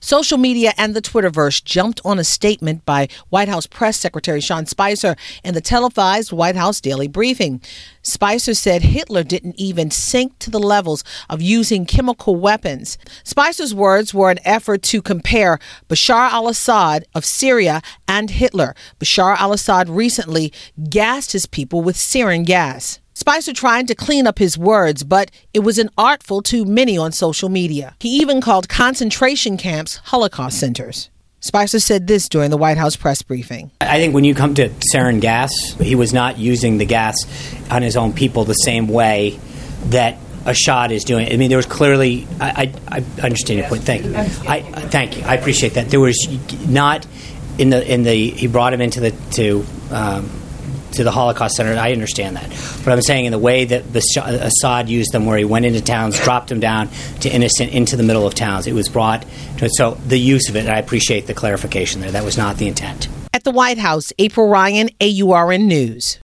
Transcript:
Social media and the Twitterverse jumped on a statement by White House Press Secretary Sean Spicer in the televised White House Daily Briefing. Spicer said Hitler didn't even sink to the levels of using chemical weapons. Spicer's words were an effort to compare Bashar al-Assad of Syria and Hitler. Bashar al-Assad recently gassed his people with sarin gas. Spicer tried to clean up his words, but it was inartful to many on social media. He even called concentration camps Holocaust centers. Spicer said this during the White House press briefing. I think when you come to sarin gas, he was not using the gas on his own people the same way that Assad is doing. I mean, there was clearly, I understand your point. Thank you. Thank you. I appreciate that. There was not he brought him into to the Holocaust Center. I understand that. But I'm saying in the way that Assad used them, where he went into towns, dropped them down to innocent, into the middle of towns, it was brought to it. So the use of it, and I appreciate the clarification there. That was not the intent. At the White House, April Ryan, AURN News.